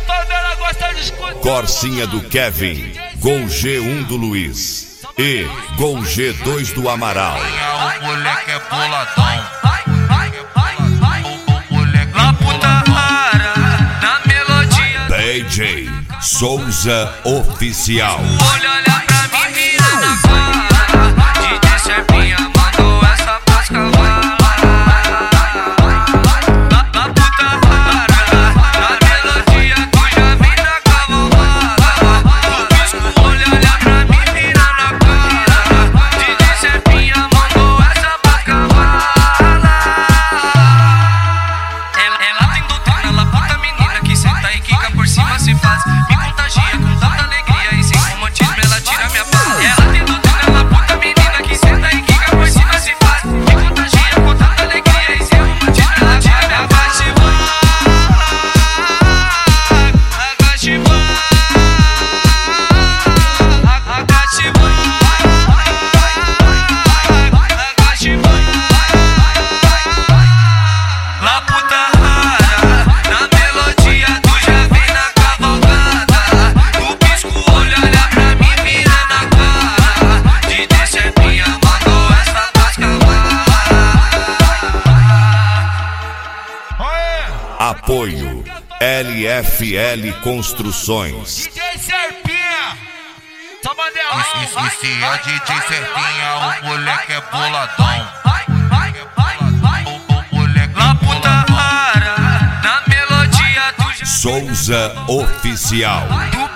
favela gosta de escutar. Corsinha do Kevin, Gol G1 do Luiz e Gol G2 do Amaral. O moleque é boladão. La puta rara, na melodia. DJ Souza Oficial. Olha pra mim, vira na cara. DJ Serpinha mandou essa pras cavalas. La puta rara, na melodia tu já vem na cavalgada. O pisco, olha pra mim, vira na cara. DJ Serpinha mandou essa pras cavalas. Ela tem doutrina, ela puta menina que senta e quica por cima se faz. Me contagia com tanta alegria e sem romantismo ela tira minha paz. Ela tem doutrina, ela puta menina que senta e quica por cima se faz. Me contagia com tanta alegria e sem romantismo ela tira minha paz. La puta rara, na melodia tu já vem na cavalgada. O pisco, olha pra mim, vira na cara. DJ Serpinha mandou essa pras cavalas. Apoio LFL Construções. DJ Serpinha, só bandeira. Esse é DJ Serpinha, o moleque é boladão. La puta rara, na melodia tu já Souza Oficial. do